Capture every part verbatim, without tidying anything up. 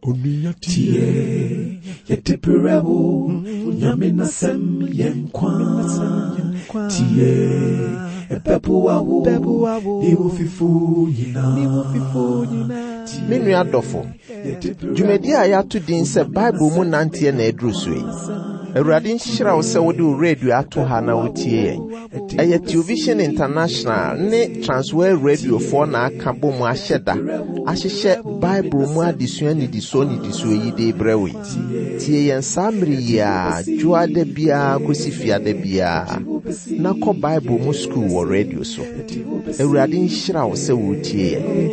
Tie yetipirewo nyamina sem yenkwa tie epepu wawo iwo fifu yina Menu adofo Jumedi a ya to din se Bible mu nantie na eduru so yi Awurade nhyira wo se wo de radio ato ha na wotie yen Eye Television International ne Transworld Radio for na aka bom ahyeda ahyehye Bible mu adesua ni diso ni diso yi de brewe tie yen samri ya juade bia kosifia de bia na ko Bible mu school wo radio so Awurade nhyira wo se wo tie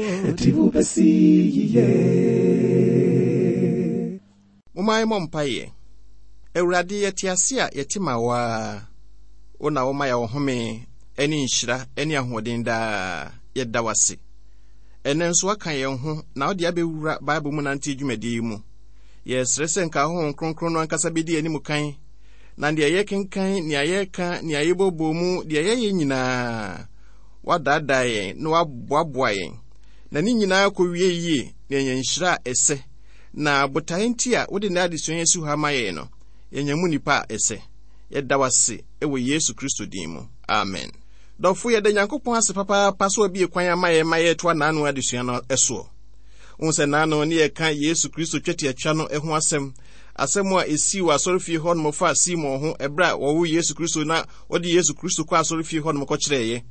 yen Umay mompaye Awurade yetiase a yetima wa ona wo maya wo home eni nhyira eni ahoden da yeda wase enen so aka ye ho na ode abewura Bible mu nante dwumadi mu ye srese nka ho kronkron no ankasa bedi eni kan na de ye kenkan ne ayeka ne ayebobo mu de ye nyina wadada ye no aboaboa ye na ni nyina ko wie yie ne nyanhyira ese na botaenti a wode na adesuan yesu ha maye no yenyamu nipa ese yeda wase ewe Yesu Kristo din mu amen dofo ye de Nyankopon ase papa paso abi kwan amaye maye to nanu adesuan no eso unse nanu ne ye kan Yesu Kristo twete atwa no eho asem asem a esi wa asorofie ho no fa simo ho ebra wo Yesu Kristo na odi Yesu Kristo kwa asorofie ho no ko kireye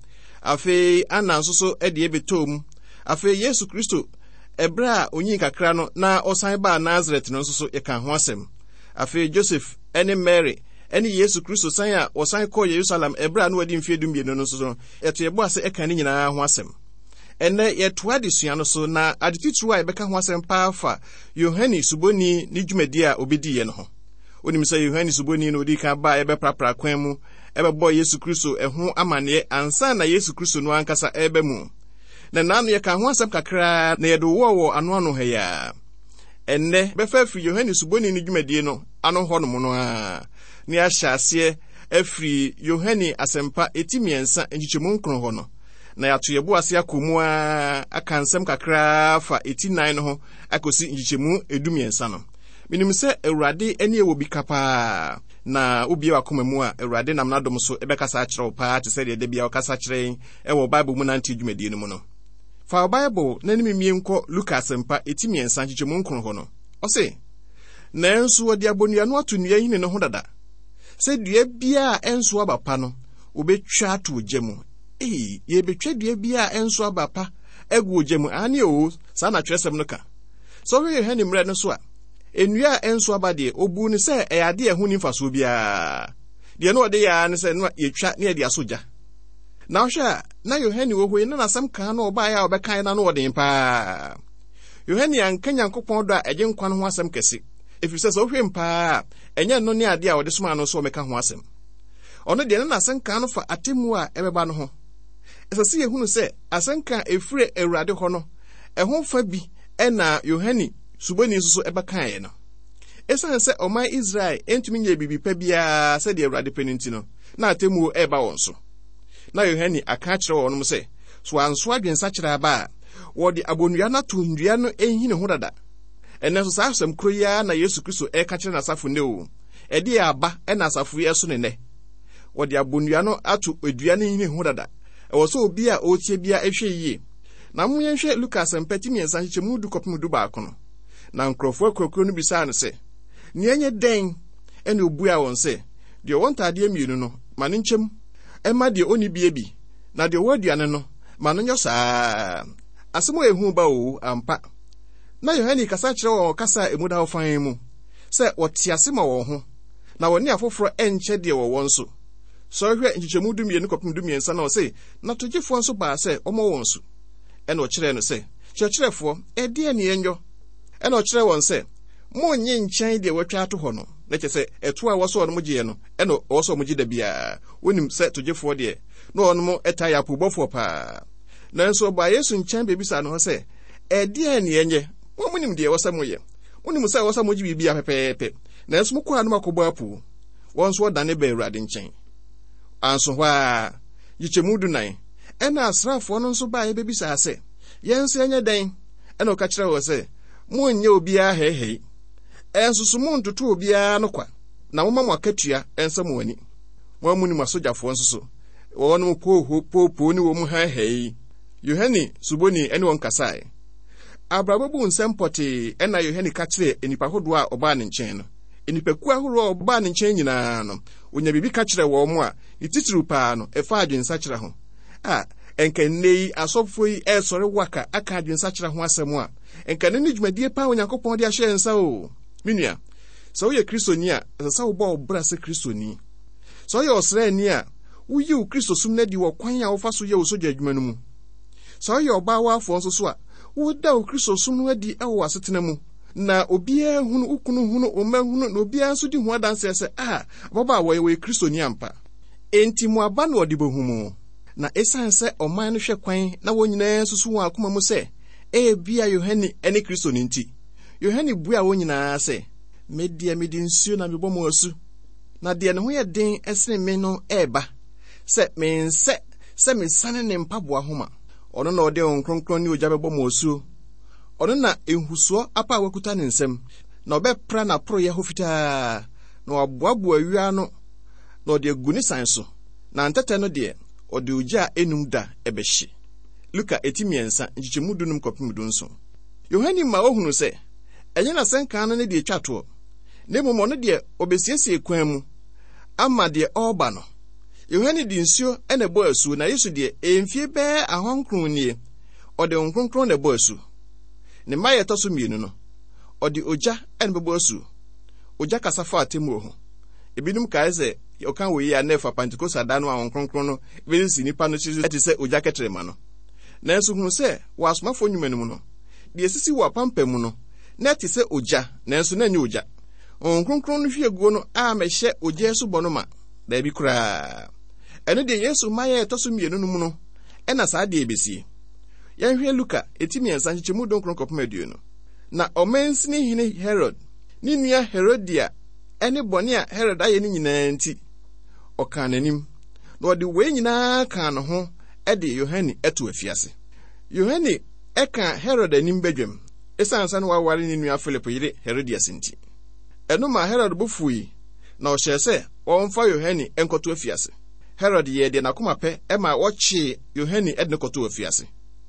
afi ana nsoso ede ebetom afi Yesu Kristo ebra onyi kakra no na osan ba Nazareth no nsoso ye kan ho asem afi Joseph ene Mary ene Yesu Kristo san ya osan ko Jerusalem ebra no wadi mfie dumienu no nsoso eto yebo ase ekan ni nyina ho asem ene yeto adesua no so na adetitru a ebeka ho asem paafa Yohani Suboni ni dwumadi a obedi ye no ho onim se Yohani Suboni no odi kan ba ebe prapra kwan mu ebe bo Yesu Kristo eho amane ansa na Yesu Kristo no ankasa ebe mu na nanu ye kan ho asem kakra na yedo wo wo ano ano ha ya enne befa fi Yohani Suboni ni dwumadi no ano ho no mo no a ni ahyase afri Yohani asempa etimiensa enchichemu nkron ho no na yato yebo ase akomu a akansem kakra fa eighty nine no ho akosi enchichemu edumiensa no minim se Awurade eni ewo bi kapa na obie wakoma mu a Awurade nam na dom so ebekasa akyerew pa te se de bia wakasa kyerɛ ewo Bible mu nanti dwumadi no mu no fa Bible na ni mimie nko Lucas empa etimiensa enchichemu nkron ho no ose na enso wodi abonua no ato nua yini no ho dada se dua bia enso abapa no obetwa ato ogyamu eh ye betwa dua bia enso abapa egu ogyamu ani o sa na twesem no ka so we he ni mre no so a enua enso abade obu ni se e ade ehu ni mfaso bia de no ode ya ni se no yetwa ne ade asoja na hwa na Yohani wo hoyi na asem kan na oba ya obekan na no ode mpa Yohani anka Nyankopon do a eje nkwan ho asem kese efisɛ sɛ ohwe mpa enye no ne ade a wode soma no so meka ho asem ono de na asenka no fa atemu a ebeba no ho esase yehunu sɛ asenka efire Awurade ho no ɛho fa bi ɛna Yohani Suboni nso ebeka ye no esan sɛ oman Israel entumi nye bibi pa bia sɛ de Awurade peninti no na atemu eba won so na Yohani aka kyerɛ wɔn sɛ so anso adwensa kyerɛ aba wɔde abonua na to ndua no enhine ho dada ene so sa asem kro ya na Yesu Kristo e ka kire na asafo ne o e de aba e na asafo ye so ne ne wodi abonua no ato edua ne hine ho dada e wo so obi a otie bia ehwe yie na mo yenhwe Lucas empati miensa hye mu du kopum du ba kono na nkrofo akrokro no bisa no se ne enye den ene obu a won se de wontade amienu no ma ne nchem e ma de oni bie bi na de woduane no ma no nyosa asemo ehu ba o ampa na Yohani kasa kyerɛ wɔ kasa emuda ofan mu sɛ wɔtiase ma wɔn ho na wɔne afoforo enkyɛ de wɔ wɔn so so hwɛ nchichemu dumie ne kopum dumie nsa na ɔse na togifo nso ba sɛ ɔmɔ wɔn so ɛna ɔkyerɛ no sɛ kyerɛkyerɛfo ɛde ne enyo ɛna ɔkyerɛ wɔn sɛ mo nye nkyɛn de wɔtwa ato hɔ no na kyerɛ sɛ ɛto a wɔso ɔno mo gye no ɛna wɔso mo gye da bia wonim sɛ togifo de na ɔno mo ɛta ya pobɔfo pa na nso ba Yesu nkyɛn bebisa no hɔ sɛ ɛde ne enye wo munim de wasam ye munim sɛ wasam gye bibia pepepe na nso mko anu makobo apu won so dane ba Awurade nkyɛn anso hɔ a yikyemu du nan ɛna asrafo no nso ba ye bebisa sɛ yense enye den ɛna ɔka kyerɛ wɔ sɛ monye obiara hehei ensusu mo ntoto obiara no kwa na moma mo akatua ensa mo ani mo amuni masojafo nsusu wo no po po po ni wo mu hehei Yohane suboni ene won kasae abrababu nsempoti ena Yohane ka kire enipa hodo a oba ne nchen no enipa ku ahoro oba ne nchen nyina no onya bibi ka kire wo mo a ititiru pa no efa adwensa kire ho a enkanei asofoi esore waka aka adwensa kire ho asem a enkane ne dwumadie pa Onyankopɔn de ahye nsa o minua so ye kristoni a sasa wo ba obra se kristoni so ye osrani a wo yi Kristo sum na di wo kwan a wo fa so ye wo so dwadwuma no mu so ye oba wa afo nso so a wo da wo Kristo sum no adi e wo asetena mu na obia hunu ukunu hunu oma hunu na obia nso di ho adanse se ah baba wo ye we kristoni ampa enti mu aba na odibohumu na esan se oman no hwe kwan na wo nyina susu wa akoma mu se e bia Yohane ene kristoni nti Yohane bua wo nyina se media medi nsuo na mebɔ mo asu na de ne ho ye den esene me no eba se me nse se me sane ne mpaboa homa ono na ode onkronkron ni oja bebɔ mo asu ono na ehusuo apa wakuta ne nsem na obepra na pro ye hofita na waboaboa awia no na ode aguni san so na ntete no de ode oja enum da ebehye Luka etimiensa nchichemu dunum kopim dunso Yohane ma ohunu se enye na senka no ne de twato ne momo no de obesiesie kwan mu ama de oba no Yohane di nsuo ene bɔ asu na Yesu de emfie be ahonkron nie ode nkronkron ne bɔ asu ne maye toso mienu no ode oja ene bɔ asu oja kasafa atemu ho ebinum kae se okan wo yi anefa Pentecost adano ahonkron no be si nipa no chizu eti se oja ketrema no na enso hunu se wasomafo nyumanum no de esisi wo apampam no na eti se oja na enso na nye oja onkronkron no hwie guo no a mehye oja so bɔ no ma da bi kura eno de Yesu maye toso mienu no mu no ena saa de ebesi yanhwe Luka etimi ensa nchemu donkron kopem aduonu na omensini hine Herod ni nua Herodia ene bone a Herod aye ni nyina nti okananim na ode we nyina kan no ho ede Yohane eto afiase Yohane eka Herod anim badwam esansa no waware ni nua Philip yire Herodias nti eno ma Herod bofui na ohyese wonfa Yohane enkoto afiase Herod ye de nakoma pe ema wochi Yohane edne koto afiase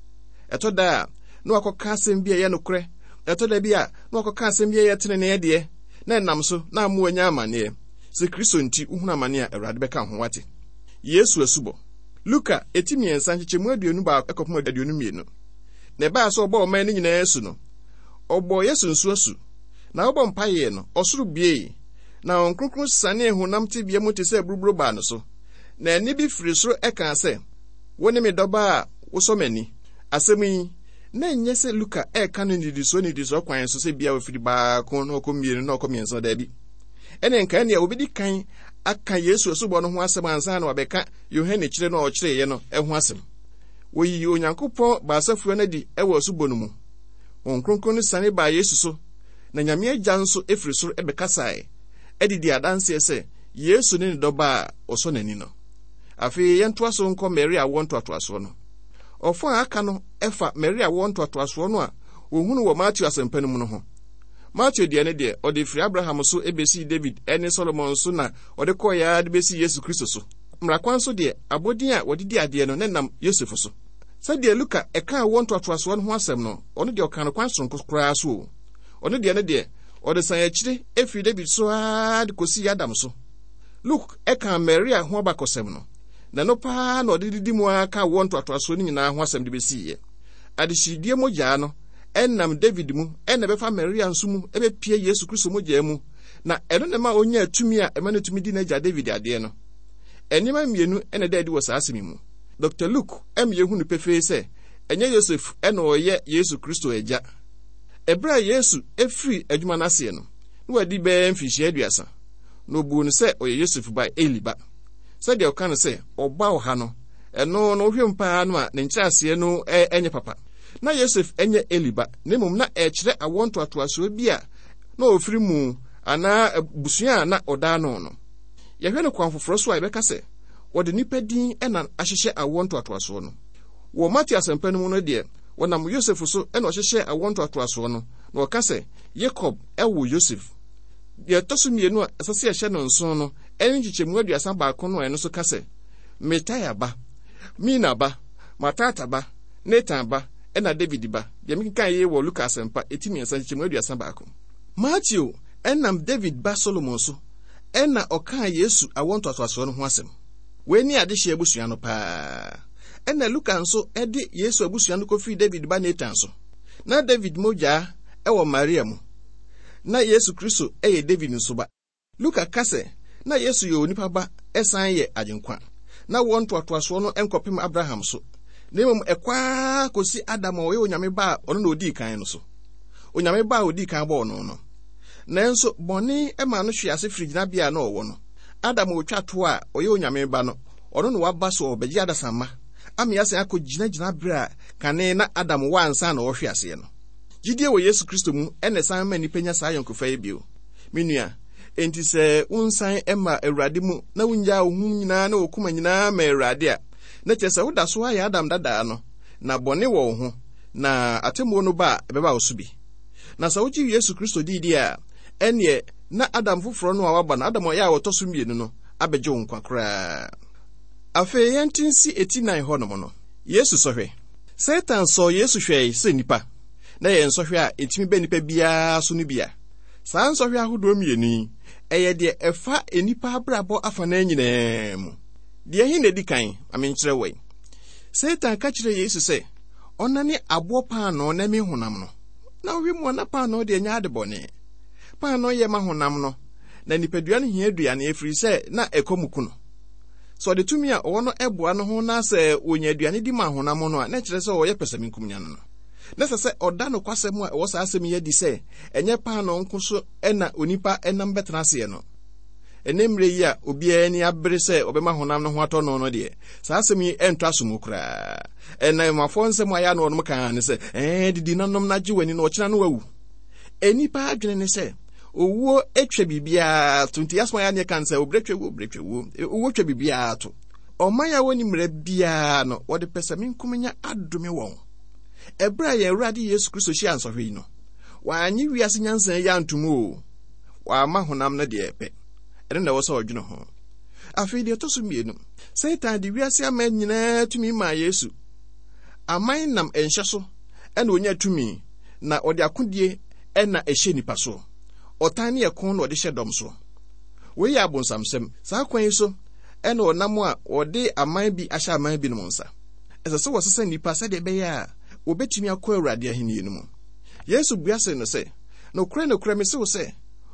eto da no akoka asem bia ye nokre eto da bia no akoka asem bia ye tene ne de na nam so na amu anya amane se Kristo nti uhuna amane a Awurade beka ho wate Yesu asubo Luka etimiensa nchechemu aduonu ba ekopom aduonu mienu na ba so obo oman ni nyina Yesu no obo Yesu nsu asu na obo mpaye no osuru bie na onkronkron sane honam te bia mu te se buruburu ba no so na ni bi firi soro eka se woni me doba a wosomani asemi na nye se Luka eka no ni diso ni diso kwan so se bia ofiri ba kon no komienu na okomienso da bi ene nka ne obedi kan aka Yesu asubo no ho asem ansa na wabeka Yohane kire no o kire ye no eho asem woyi Onyankopɔn ba asafuo na di ewo asubo no mu onkronkron no sane ba Yesu so na nyame agya nso efiri soro ebekasae edidi adanse ese Yesu ne doba oso nani no afi yento aso nko Maria wonto atoaso no ofo aka no efa Maria wonto atoaso no a ohunu wo Matthew asempanum no ho Matthew de ne de ode firi Abraham so ebesi David ene Solomon so na ode koya de besi Yesu Kristo so mrakwan so de abodin a wode di ade no nenam Yosef so sade Luka eka wonto atoaso no ho asem no ono de okan kwan so nkokora so ono de ne de ode san akire efi David so a de kosi Adam so Luke eka Maria ho abakosem no na no pa na ode didi mu aka wonto atoaso ni nyina ho asem de besi ye ade shidie moja no enam David mu ena befa Maria nso mu ebe pie Yesu Kristo moja mu na eno ne ma onya atumi a ema na tumi di na ja David ade no enima mienu ena da di wo saasemi mu Doctor Luke em ye hunu pefe se enye Joseph ena oye Yesu Kristo eja ebra Yesu efri adwuma nase no no wadi be mfihie aduasa no bu no se oye Joseph ba Eliba se de okan se oba oha no eno no hwempa no a ne nkyerase no enye papa na Joseph enye Eliba nemum na ekire awonto atoaso bia na ofiri mu ana busua na oda no no yehwe no kwanfoforo so a ibeka se wode nipa din ena ahyehye awonto atoaso no wo Matthew asempanum no de wonam Yosef so ena ohyehyɛ awonto atoaso no na wɔka sɛ Jacob ɛwo Joseph de toso mienu a asase ɛhyɛ no nson no ɛne nchichemu aduasa baako no ɛno so ka sɛ Metaya ba Mina ba Matata ba Nathan ba ɛna David ba de mekan ye wɔ Lucas mpa etimi nsa nchichemu aduasa baako Matthew ɛnam David ba Solomon so ɛna ɔka Yesu awonto atoaso no ho asɛm we ni ade hye abusua no paa ɛna Luka nso ɛde Yesu abusua no kofi David ba Nathan so na David moja ɛwɔ Maria mu na Yesu Kristo ɛyɛ David nso ba Luka kase na Yesu yɛ onipa ba ɛsan yɛ agenkwa na wonto atoaso no enkopem Abraham so na mmom ɛkwa kosi Adam a ɔyɛ onyame ba ɔno na odi kan no so onyame ba odi kan ba ɔno no nanso bɔne ɛma no hwe ase firigina bia na ɔwɔ no Adam otwa to a ɔyɛ onyame ba no ɔno no waba so ɔbɛgye adasama amia sɛ akɔ gyina gyina bra kane na Adam wansa na ɔhwe ase no gidie wɔ Yesu Kristo mu ɛne san ma nipa nya saa yonkofa yi bio menua enti sɛ unsan ɛma Awurade mu na wunya wo hu nyinaa na okuma nyinaa ma Awurade a na kyerɛ sɛ woda so ayɛ Adam dada no na bɔne wɔ wo ho na atemu no ba ɛbɛba wo so bi na sɛ wogye Yesu Kristo didi a ɛne na Adam foforo no a waba na Adam ɔyɛ a wɔtɔ so mienu no abɛgye wo nkwa koraa afei yɛntinsi eti nan hɔ nom no Yesu sɔhwɛ Satan sɔ Yesu hwɛ sɛ nipa na yɛn sɔhwɛ a etimi bɛ nipa biara so no bia saa nsɔhwɛ ahodoɔ mienu ɛyɛ deɛ ɛfa enipa abrabɔ afa na nyinaa mu deɛ hin na di kan amenkyerɛ wɔ Satan ka kyerɛ Yesu sɛ ɔnane aboɔ paano na me honam no na wi mu na paano deɛ nya ade bɔne paano yɛ ma honam no na nipadua no hia aduane efiri sɛ na ɛkɔmuku no so de tumi a ɔwɔ no ɛboa no ho na sɛ onya aduane di ma honam no a na kyerɛ sɛ ɔyɛ pɛsɛminkum nya no na sɛ sɛ ɔda no kwasɛm a ɛwɔ saa asɛm yɛ di sɛ ɛnyɛ paano nko so ɛna onipa ɛnam bɛtena ase no enemre yi a obiara ni abere sɛ ɔbɛma honam no ho atɔ no no deɛ saa asɛm yi ɛntɔ asom koraa ɛna mafo nsɛm a ya no ɔnom kan ne sɛ ɛɛ didi nanom na gye wani na ɔkyena no wawu enipa adwene ne sɛ owuo etwa bibia to nti asma ya ne kan sɛ obretwa wo obretwa wo owuo twa bibia to ɔman ya woni mra bia no wɔde pɛsɛminkum nya adome wɔn ɛbra yɛ Awurade Yesu Kristo hyi ansɔhwɛ yi no wanyi wiase nyansa ya ntumo wa ma honam na de ɛpɛ ɛne na wɔsɔ ɔdwene ho afei de to so mienu Satan de wiase ama nyinaa tumi ma Yesu aman nam enhye so ɛna onya tumi na ɔde akodie ɛna ɛhyɛ nipa so ɔtan ne ɛkon na ɔde hyɛ dɔm so wei yɛ abonsamsɛm saa kwan yi so ɛna ɔnam a ɔde aman bi ahyɛ aman bi no nsa ɛsɛ sɛ wɔsesa nipa sɛ de bɛyɛ a obetumi akɔ Awurade ahenni no mu Yesu buase no sɛ no kure no kure me se wo sɛ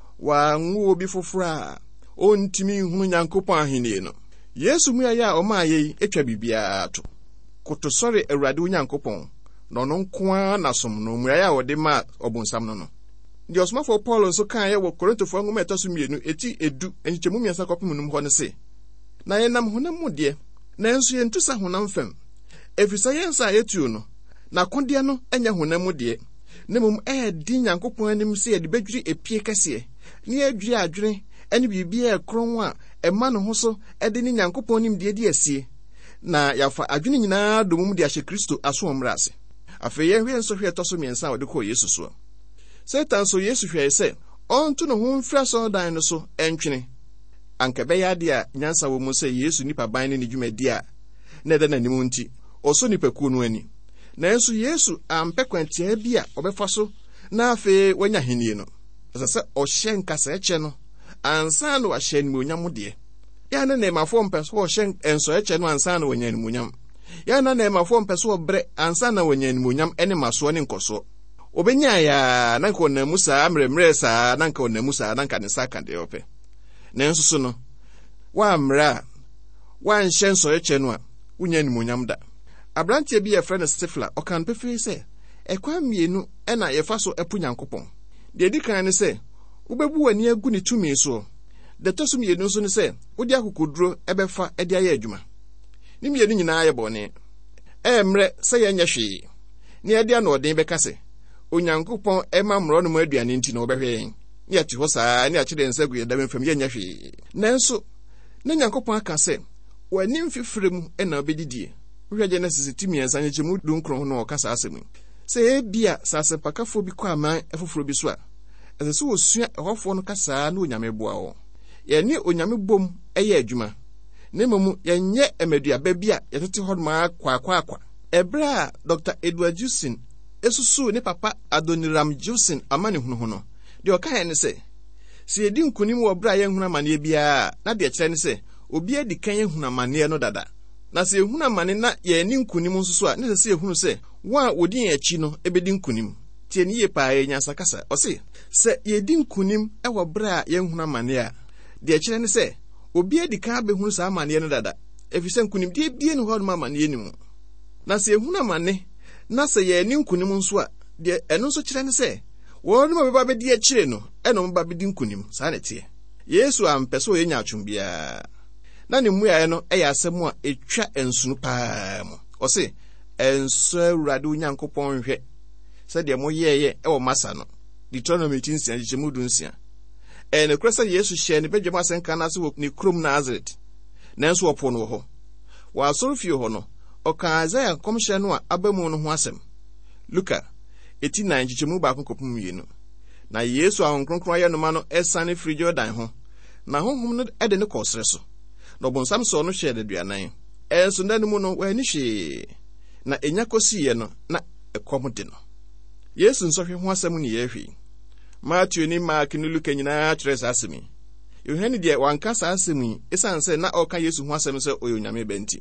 wa nwo obi foforo a ontimi hunu Nyankopɔn ahenni no Yesu mu ayɛ a ɔma ayɛ etwa bibia to koto sɔre Awurade Nyankopɔn na ɔno nkoa na som no mu ayɛ a ɔde ma ɔbonsam no no de osmafo Paul nso kan yɛ wɔ Korintofo nwoma ɛtɔ mienu eti edu enkyemu miɛnsa kɔpem num hɔ ne se na yɛnam honam mu de na nso yɛntu sa honam fam efisa yɛnsa yetuo no na kondeɛ no anya honam mu de ne mum ɛyɛ din Nyankopɔn anim se yɛde bedwiri epie kɛseɛ ne yɛdwiri adwene ɛne bibia ɛkron a ɛma no ho so ɛde ne Nyankopɔn nim de adi asie na yafa adwene nyinaa domum de ahyɛ Kristo aso omrase afei yɛhwɛ nso hwɛ tɔso miɛnsa a wɔde kɔ Yesu so Satan so Yesu hwɛ sɛ ɔnto no ho mfra so dan no so ɛntwene anka bɛyɛ ade a nyansa wɔ mu sɛ Yesu nipa ban ne ne dwumadi a na ɛda n'anim nti ɔso nipa kuo no ani nanso Yesu ampɛ kwantia bi a ɔbɛfa so na afei wanya henie no ɛsɛ sɛ ɔhyɛ nkasa ɛkyɛ no ansa na wahyɛ ne muonyam deɛ ya na na mafo mpɛ so ɔhyɛ enso ɛkyɛ no ansa na wanya ne muonyam ya na na mafo mpɛ so ɔbrɛ ansa na wanya ne muonyam ɛne maso ne nkɔso obenya ya na nka na musa amremre saa na nka na musa na nka ne saka de opɛ nanso so no wa mra wa nhyɛ nso ɛkyɛ no a wonya ne muonyam da abrantie bi yɛ frɛ no Stifla ɔkan pefee sɛ ɛkwa mienu ɛna yɛfa so ɛpo Nyankopɔn de di kan ne sɛ wobebu wani agu ne tumi so de tosum mienu nso ne sɛ wodi akokoduro ɛbɛfa ɛde ayɛ adwuma ne mienu nyinaa yɛ bɔne ɛmrɛ sɛ yɛnyɛ hwee ne ɛde ana ɔden bɛka sɛ Onyankopɔn ɛma mmoro no mu aduane nti na ɔbɛhwɛ yɛn ne ati hɔ saa ne akyerɛ nsa gu yɛda mfam yɛnyɛ hwee nanso ne Nyankopɔn aka sɛ wani mfifire mu ɛna obedidie Wohwɛ Genesis timi ensa nkyemu dunkron ho no okasa asɛm. Sɛ ebia sase pakafo bi kwa aman efoforo bi so a, ɛsɛ sɛ osua ɛhɔfo no kasa na onyame boa wo. Yɛne onyame bom ɛyɛ adwuma. Ne mmom yɛnyɛ emeduaba bi a yɛtete hɔ ma akwa akwa akwa. Ebra Doctor Edward Jusin esusu ne papa Adoniram Jusin amane hunu ho no. De ɔka ne sɛ, sɛ yɛdi nkunim wɔ bra yɛn hunu amane bia na de kyerɛ ne sɛ obi adi kan yɛn hunu amane no dada. Na sɛ yɛhunu amane na yɛni nkunim nso so a ne sɛ yɛhunu sɛ wɔn a wodi yɛn akyi no ebedi nkunim. Tie ne yɛ paa yɛnya sakasa. Ɔse sɛ yɛdi nkunim ɛwɔ bra yɛn hunu amane a de kyerɛ ne sɛ obi adi kan abɛhunu saa amane no dada. Efisɛ nkunim die bie ne hɔ no amane ni mu. Na sɛ yɛhunu amane na sɛ yɛni nkunim nso a de ɛno nso kyerɛ ne sɛ wɔn no bɛba bɛdi akyire no ɛno mba bɛdi nkunim saa ne tie. Yesu ampɛ sɛ ɔyɛ nyatwom bia. Na ne mmuae no ɛyɛ asɛm a etwa ensunu paa mu. Ɔse enso Awurade Onyankopɔn hwɛ sɛ de mo yɛyɛ ɛwɔ masa no. Deuteronomy eighteen nkyɛmu du nsia. Ɛne kura sɛ Yesu hyɛ ne badwam asɛnka na se wɔ ne kurom Nazaret. Nanso ɔpo no wɔ hɔ. Wɔ asɔre fie hɔ no, ɔka Isaiah nkɔmhyɛ no a abamu no ho asɛm. Luka eighteen nine nkyɛmu baako kɔpem mmienu. Na Yesu ahonkronkron ayɛ no ma no ɛsane firi Jordan ho. Na honhom no ɛde ne kɔsrɛ so. Na ɔbonsam sɔ no hyɛ aduanan. Ɛnso nda no mu no wani hwee. Na enya kɔsiiɛ no na ɛkɔm de no. Yesu nsɔhwɛ ho asɛm ne yɛhwɛ. Matthew ni Mark ni Luka nyinaa kyerɛ saa asɛm yi. Yohane deɛ wanka saa asɛm yi esan sɛ na ɔka Yesu ho asɛm sɛ ɔyɛ onyame bɛnti.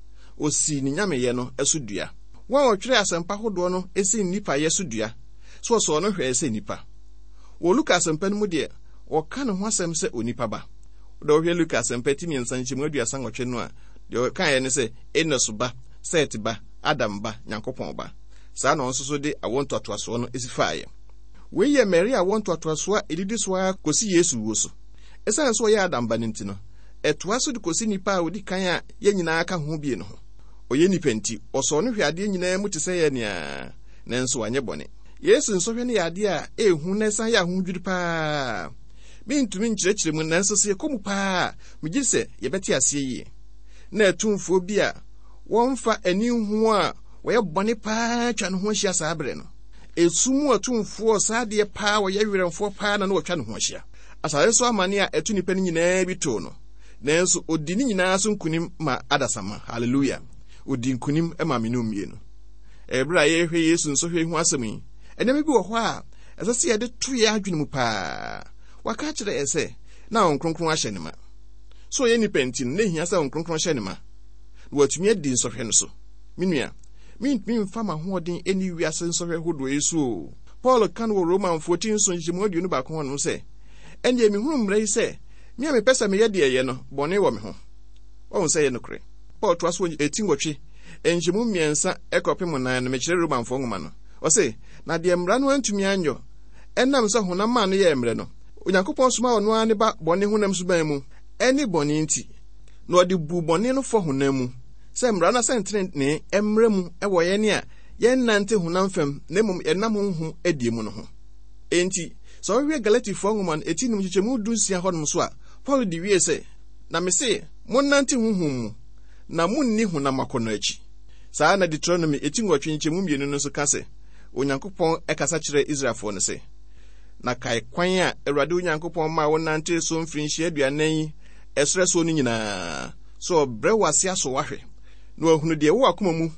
Osi ne nyameyɛ no ɛso dua. Wɔn a ɔtwerɛ asɛmpa hodoɔ no esi nipa yɛ so dua. So ɔsɔ no hwɛ sɛ nipa. Wɔ Luka asɛmpa no mu deɛ ɔka ne ho asɛm sɛ onipa ba. Dɔ hwɛ Luka asɛmpa timi nsa nkyɛmu aduasa nwɔtwe no a deɛ ɔka yɛ ne sɛ Enos ba, Set ba, Adam ba, Nyankopɔn ba. Saa na ɔnso so de awɔ ntoatoasoɔ no esi faayɛ. Wei yɛ Mary awɔ ntoatoasoɔ a edidi so a kosi Yesu wo so. Esan so yɛ Adam ba ne nti no, ɛtoa so de kosi nipa a odi kan a yɛ nyinaa ka ho bie no ho. Oyɛ nipa nti ɔsɔ no hwɛ ade nyinaa mu te sɛ yɛ nea nanso wanyɛ bɔne. Yesu nsɔhwɛ ne yɛ ade a ehu na esan yɛ ahodwiri paa. Mintumi nkyerɛkyerɛ mu nanso sɛ yɛkɔ mu paa megye sɛ yɛbɛte aseɛ yie. Na atumfuo bi a wɔmfa ani hu a wɔyɛ bɔne paa twa ne ho ahyia saa bere no. Esumu atumfuo saa deɛ paa wɔyɛ werɛmfoɔ paa na no wɔtwa ne ho ahyia. Asase so amane a ɛtu nipa ne nyinaa bi to no. Nanso odi ne nyinaa so nkunim ma adasama. Hallelujah. Odi nkunim ma menu mmienu. Ebra a yɛhwɛ Yesu nsɔhwɛ hu asɛm yi. Ɛnɛm bi wɔ hɔ a ɛsɛ sɛ yɛde to yɛ adwene mu paa. Waka kyerɛ ɛ sɛ na ɔnkronkron ahyɛ ne ma. So yɛ nipa nti no na ehia sɛ ɔnkronkron ahyɛ ne ma. Na watumi adi nsɔhwɛ no so. Menua, mintumi mfa ma hoɔden ani wiase nsɔhwɛ hodoɔ yi so. Paul kan wɔ Roman fourteen so nkyɛmu aduonu baako ho no sɛ ɛndeɛ mehunu mmara yi sɛ me a mepɛ sɛ meyɛ deɛ ɛyɛ no bɔne wɔ me ho. Ɔhu sɛ yɛ nokorɛ. Paul toa so eighteen wɔtwe nkyɛmu mmiɛnsa ɛkɔpem nan no mekyerɛ Romanfoɔ nwoma no. Ɔse na deɛ mmara no antumi anyɔ ɛnam sɛ honam a no yɛ mmere no. Onyankopɔn soma ɔno ara ne ba bɔne honam so ban mu ɛne bɔne nti na ɔde bu bɔne no fɔ honam mu sɛ mmara no sɛntene ne ɛmmere mu ɛwɔ yɛne a yɛnnante honam fam na mmom yɛnam honhom adie mu no ho. Enti sɛ ɔhwɛ Galatifoɔ nwoma no eti nim kyekyɛmu dunsia hɔnom so a Paul de wie sɛ na me se monnante honhom mu na munni honam akɔnnɔ akyi. Saa na Deuteronomy eti nwɔtwe nkyɛmu mmienu no so ka sɛ Onyankopɔn ɛkasa kyerɛ Israelfoɔ no sɛ na kae kwan a Awurade Onyankopɔn ma wɔnante so mfirinhyia aduanan yi ɛsrɛ so no nyinaa so ɔbrɛ wɔ ase aso wahwɛ na wahunu deɛ wɔ akoma mu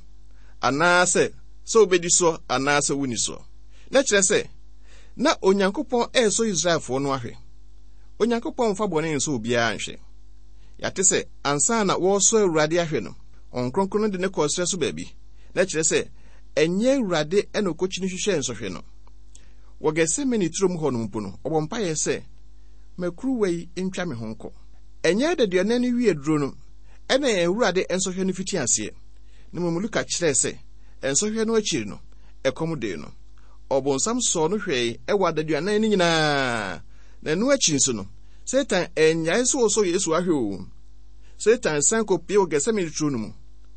anaasɛ sɛ wobɛdi so anaasɛ woni so. Na kyerɛ sɛ na Onyankopɔn ɛɛsɔ Israelfoɔ no ahwɛ. Onyankopɔn mfa bɔne nso obiara nhwɛ. Yate sɛ ansa na wɔsɔ Awurade ahwɛ no ɔnkronkron no de ne kɔsrɛ so baabi. Na kyerɛ sɛ ɛnyɛ Awurade ɛna okokyi no hwehwɛ nsɔhwɛ no. Wɔgɛsɛmani turom hɔ no mpo no ɔbɔ mpaeɛ sɛ makruwa yi ntwa me ho nkɔ. Ɛnyɛ daduanan no wie duro no ɛna Awurade nsɔhwɛ no fiti aseɛ. Na mmom Luka kyerɛ sɛ nsɔhwɛ no akyiri no ɛkɔm de no ɔbonsam sɔ no hwɛe ɛwɔ daduanan no nyinaa. Na ɛno akyi nso no Satan ɛnyae sɛ wɔsɔ Yesu ahwɛ o. Satan san kɔpie wɔ Gɛsɛmani turo no mu.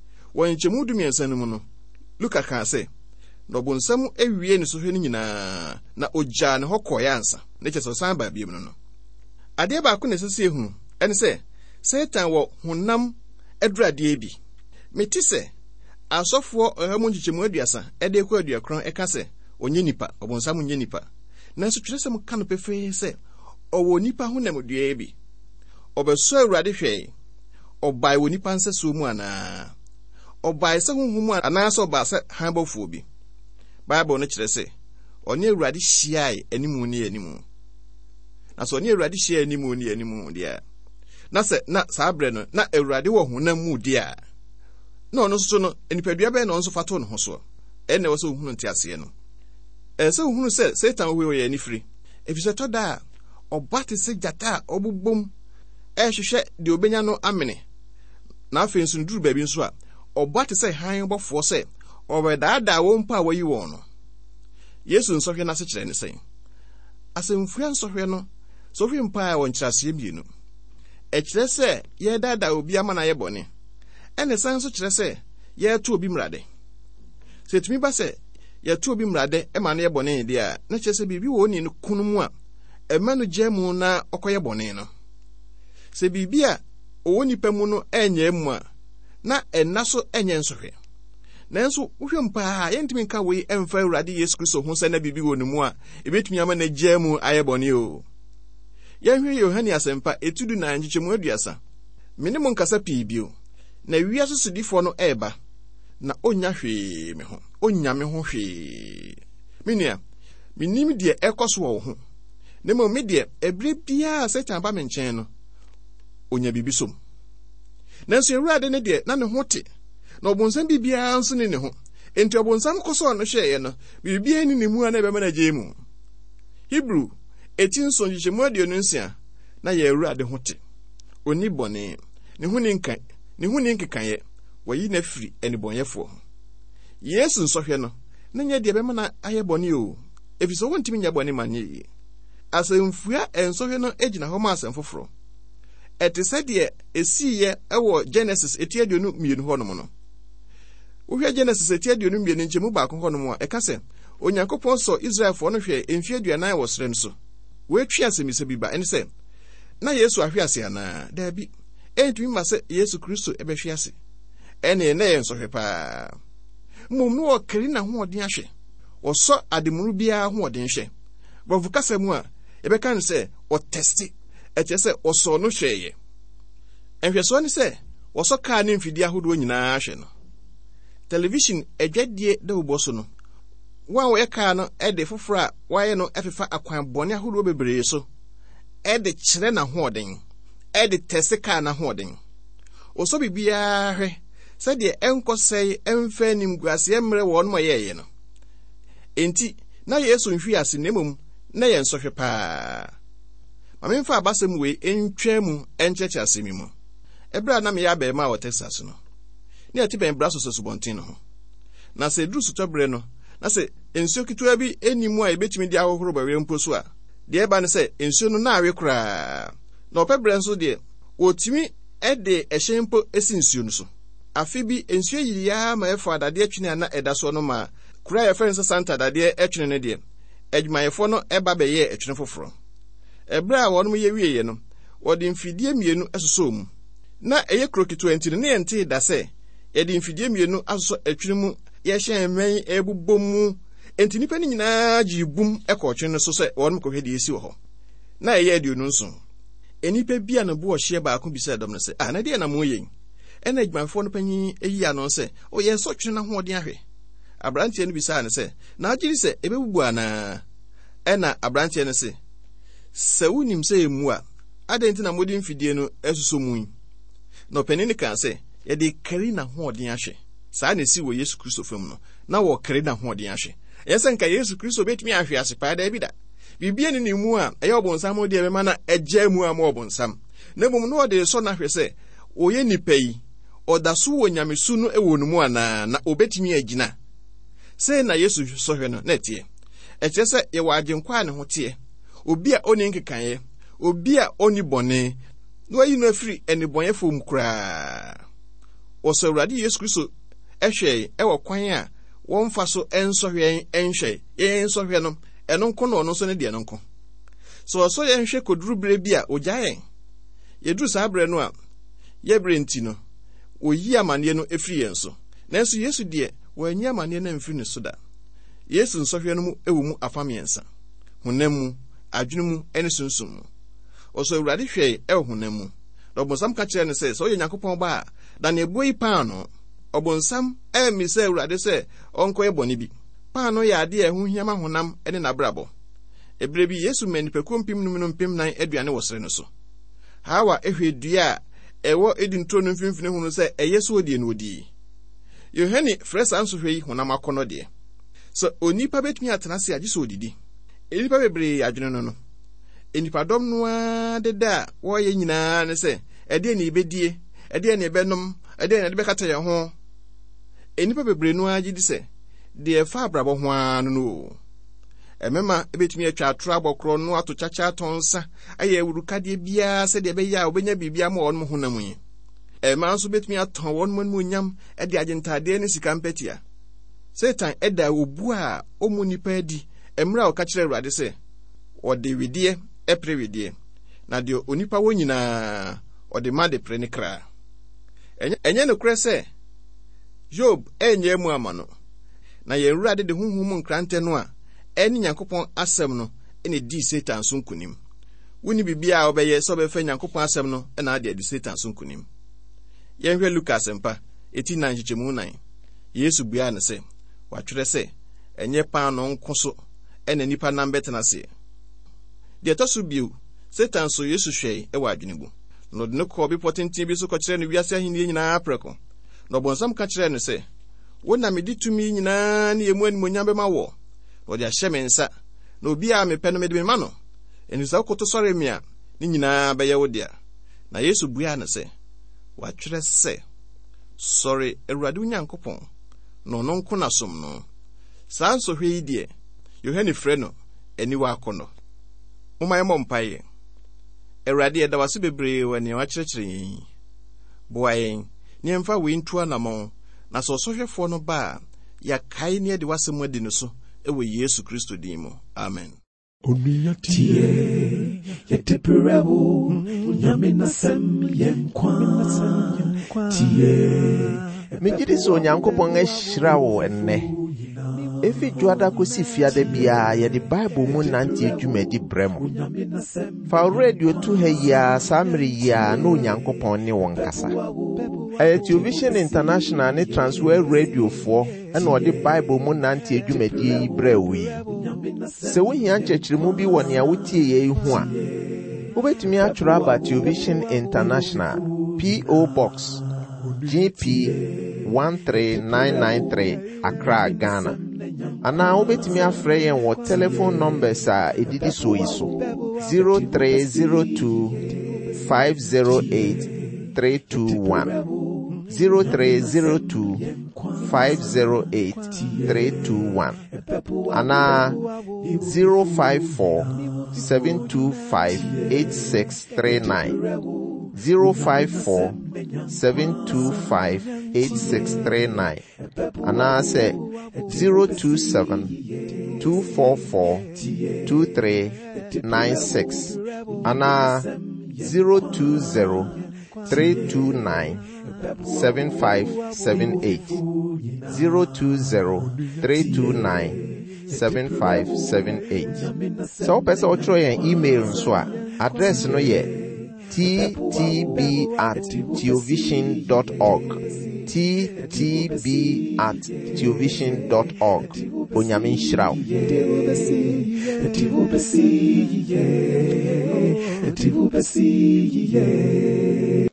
Wɔ nkyɛmu dumiɛnsa no mu no Luka kaa sɛ na ɔbonsam awie ne sɔhwɛ no nyinaa na ogyaa ne hɔ kɔɛ ansa ne kyɛ sɛ ɔsan baa biom no no. Adeɛ baako na ɛsɛ sɛ ehunu ɛne sɛ Satan wɔ honam aduradeɛ bi. Mete sɛ asofo ehamu nchichemu aduasa ede kwa aduakron eka se onye nipa obonsam onye nipa nanso twere se mka no pefe se owo nipa ho na modua bi obeso awurade hwe obai wo nipa nseso mu ana obai se honhom ana so ba se hanbofo bi Bible no kyerɛ se onye awurade hyiae animu ne animu na so onye awurade hyiae animu ne animu dia na se na sabre no na awurade wo honam mu dia na ono so no enipadua be na onso fato no ho so ene wo se ohunu ntiase no e se ohunu se Satan wo ye ni firi efise to da obate se jata obubom e hwehwe de obenya no amene na afi nso nduru baabi nso a obate se han bofo se obedaada wo mpa wayi wo no Yesu nsɔhwe na se kyerɛ ne sɛn asɛmfua nsɔhwe no sɔhwe mpa a wɔn kyerɛse mienu e kyerɛ sɛ ye daada obi ama na ye bɔne ene san so kyerɛ sɛ ye to obi mrade sɛ tumi ba sɛ ye to obi mrade e ma na ye bɔne de a na kyerɛ sɛ bibi wo ni no kunu mu a e ma no gyemu na ɔkɔyɛ bɔne no sɛ bibi a owo nipa mu no enye mu a na enna so enye nsɔhwe nanso wohwɛ mpa yɛntimi nka wei emfa Awurade Yesu Kristo ho sɛ na bibi wɔ ne mu a ebetumi ama na gyemu ayɛ bɔne o yɛhwɛ Yohane asɛmpa etudu na nkyɛmu aduasa mene mo nkasa pii bio na wiase sodifo no eba na onya hwee me ho onya me ho hwee menua minim de ɛkɔso wɔ ho na mo me de ebre bia Satan ba me nkyɛn no onya bibi som nanso Awurade ne de na ne ho te na obonsam bibia nso ne ne ho enti obonsam koso no hwɛe no bibia ni ne mu a na be mana gyemu Hebrew etin so nhyɛmu aduonu nsia na yɛ Awurade ho te oni bɔne ne ho ni nkan ne ho ni nkekanye wayi na firi enibɔnyɛfo ho Yesu nsɔhwɛ no na nya de be mana ayɛ bɔne o efisɛ wontimi nya bɔne manye yi asɛmfua ensɔhwɛ no egina hɔ ma asɛm foforo ɛte sɛ deɛ esiye ɛwɔ Genesis eti aduonu mmienu hɔ nom no wohwɛ Genesis eti aduonu mmienu nkyɛmu baako hɔ nom a ɛka sɛ Onyankopɔn sɔ Israelfo no hwɛ emfi aduanan wɔ srɛ nso woetwi asɛmisa bi ba ɛne sɛ na Yesu ahwe ase ana da bi entumi ma sɛ Yesu Kristo ɛbɛhwe ase ɛne na yɛ nsɔhwɛ paa mmom no wɔkari na hoɔden ahwɛ wɔsɔ ademuru biara hoɔden hwɛ bɔfo kasa mu a ɛbɛka no sɛ ɔtɛste ɛkyɛ sɛ ɔsɔ no hwɛeɛ ɛhwɛsoɔ ne sɛ wɔsɔ kaa ne mfidi ahodoɔ nyinaa hwɛ no television adwadie da wobɔ so no wa wo ɛka no ɛde foforo a wayɛ no ɛfefa akwan bɔne ahodoɔ bebree so ɛde kyerɛ na hoɔden ɛde tɛse kaa na hoɔden ɔsɔ bibiara hwɛ sɛdeɛ ɛnkɔsɛe ɛmfa nim guase mmerɛ wɔ no ma yɛyɛ no enti na Yesu nhwi ase na mmom na yɛ nsɔhwɛ paa ma memfa abasɛm wei entwa mu ɛnkyɛkyɛ asɛm mu ɛbrɛ na me yɛ abɛɛma a wɔ Texas no ne ati bɛn bra so subɔnten no ho na sɛ duru sotɔbrɛ no na sɛ ensuo ketewa bi enimu a ebetumi di ahohoro ba wɛm mpo so a deɛ ɛba ne sɛ ensuo no na awe koraa na ɔpɛ brɛ nso deɛ wotumi ɛde ɛhyɛn mpo esi nsuo no so afi bi ensuo yiri ya ma ɛfɔ adade atwene ana ɛda so no ma kura yɛ fɛn sɛ Santa adade atwene ne deɛ adwumayɛfo no ɛba bɛyɛ atwene foforo ɛbrɛ a wɔn yɛ wieyɛ no wɔde mfidie mmienu ɛsosɔ mu na ɛyɛ kuro ketewa nti ne yɛnte da sɛ yɛde mfidie mmienu asosɔ atwene mu yɛhyɛn mɛn ɛbobɔ mu enti nipa ne nyinaa gye bum ɛkɔ atwene no so sɛ wɔn kɔhwɛ deɛ esi wɔ hɔ na ɛyɛ aduonu nso enipa bia no bo ɔhye baako bi sɛ dɔm no sɛ ah na deɛ na mo yɛn ɛna adwumayɛfo no panyin eyi ano sɛ o yɛ nsɔ twene na hoɔden ahwɛ abranteɛ no bisa ne sɛ na agyiri sɛ ebebubu ana ɛna abranteɛ no sɛ sɛ wonim sɛ emu a adɛn nti na mode mfidie no ɛsoso mu yi na ɔpanin ne kan sɛ yɛde kari na hoɔden ahwɛ saa na esi wɔ Yesu Kristo fam no na wɔ kari na hoɔden ahwɛ ɛyɛ sɛ nka Yesu Kristo betumi ahwɛ ase paa da bi da bibia ne ne mu a ɛyɛ ɔbonsam ɔde ɛbɛma na ɛgya mu a ma ɔbonsam na mmom no ɔde sɔ na ahwɛ sɛ ɔyɛ nipa yi ɔda so wɔ nyamesu no ɛwɔ no mu ana na obetumi agyina sɛ na Yesu sɔhwɛ no na ɛteɛ ɛkyerɛ sɛ yɛwɔ agyenkwa a ne ho teɛ obi a ɔne nkekanyɛ obi a ɔne bɔne na wayi no afiri ɛnebɔnyɛfo mu koraa wɔsɔ Awurade Yesu Kristo ɛhwɛ ɛwɔ kwan a wɔmfa so ɛnsɔhwɛ ɛnhwɛ yɛn nsɔhwɛ no ɛno nko na ɔno nso ne deɛ no nko so ɔsɔ yɛn hwɛ koduru bere bi a ogya yɛn yɛduru saa bere no a yɛbrɛ nti no oyi amanneɛ no efiri yɛn so nanso Yesu de wanya mane na mfiri ne so da. Yesu nsɔhwɛ no mu ewu mu afamiensa, honam mu, adwene mu, ene sunsum mu. Oso Awurade hwɛ e honam mu. Na ɔbonsam ka kyerɛ no sɛ sɛ ɔyɛ Nyankopɔn ba a, da ne ebuo yi paano. Ɔbonsam e mi sɛ Awurade sɛ ɔnkɔyɛ bɔne bi. Paano yɛ ade a ɛho hiama honam ene nabrabɔ. Ebere bi Yesu ma nipakuo mpem num no mpem nan aduane wɔ sere no so. Hawa ehwe dua a ɛwɔ edintro no mfimfini hu no sɛ ɛyɛ so odie no odi. Yohane frɛ saa nsɔhwɛ yi honam akɔnɔ de. So onipa betumi atena se agye so odidi. Enipa bebree adwene no no. Enipa dɔm no a deda wɔyɛ nyinaa ne sɛ ɛde ne ibedie, ɛde ne benom, ɛde ne de bekata yɛ ho. Enipa bebree no a gye di sɛ de ɛfa abrabɔ ho a no no. Emema ebetumi atwa atoro abɔkoro no ato chacha tonsa ayɛ wurukade bia sɛ de bɛyɛ a obenya bibia ma wɔn ho nam yi. Ema nso betumi atɔn wɔn mu nyam ɛde agentade ne sika mpatia. Satan ɛda obu a omu nipa adi emra o ka kyerɛ Awurade sɛ ɔde widie ɛpre widie na de onipa wɔ nyinaa ɔde ma de pre ne kra. Enye ne kra sɛ Job enye mu ama no na yɛ Awurade de honhom nkrante no a ɛne Nyankopɔn asɛm no ene di Satan so nkunim. Woni bibia a ɔbɛyɛ sɛ ɔbɛfa Nyankopɔn asɛm no ɛna ade di Satan so nkunim. Yɛnhwɛ Lukas mpa eti nan hyekyɛmu nan. Yesu bua ne sɛ watwerɛ sɛ ɛnyɛ paano nko so ɛna nipa nam bɛtena se. De ɛtɔso bio Satan so Yesu hwɛ ɛwɔ adwene bu. No de no kɔ bi potenten bi so kɔkyerɛ no wiase ahenni nyinaa prɛko. Na ɔbɔnsam ka kyerɛ no sɛ wo na me di tumi nyinaa ne emu animonyam bɛma wɔ. Ɔde ahyɛ me nsa na obi a mepɛ no mede me ma no. Enisa koto sɔre me a ne nyinaa bɛyɛ wo dea. Na Yesu bua no sɛ watwerɛ sɛ sɔre Awurade Nyankopɔn no no nko na som no. Saa nsɔhwɛ yi de Yohane frɛ no aniwa akɔnɔ. Moma yɛmɔ mpaeɛ. Awurade ɛda wase bebree wɔ nea wakyerɛkyerɛ yɛn. Boa yɛn ne yɛmfa wei ntu anamɔn na sɛ ɔsɔhwɛfoɔ no ba a yɛakae ne yɛde wasɛm adi no so ɛwɔ Yesu Kristo din mu. Amen. Tie yeteperewo nyame nasem yenkwa tie Megidi so Onyankopɔn ahyira wo enne. Efi dwada kosi fiade bia ye de Bible mu nante adwumadi brɛmo. Fa radio tu ha ya samri ya no Onyankopɔn ne won kasa. Aye Television International ne Transworld Radio fo ɛna ɔde Bible mu nante adwumadi yi brɛwo yi. Se wo hia nkyerɛkyerɛmu bi wɔ nea wotie ye hu a. Wobetumi atwerɛ aba Television International P O Box G P one three nine nine three Accra, Ghana. Ana obetimi afrɛ yɛn wɔ telephone numbers a edidi so yi so zero three zero two five zero eight three two one zero three zero two five zero eight three two one ana zero five four seven two five eight six three nine zero five four seven two five eight six three nine ana say zero two seven two four four two three nine six ana zero two zero three two nine seven five seven eight zero two zero three two nine seven five seven eight. So pesa otro yen email nso a address no ye t t b at teovision dot org t t b at teovision dot org. Onyame nhyira wo. Eti wo besi ye, eti wo besi ye.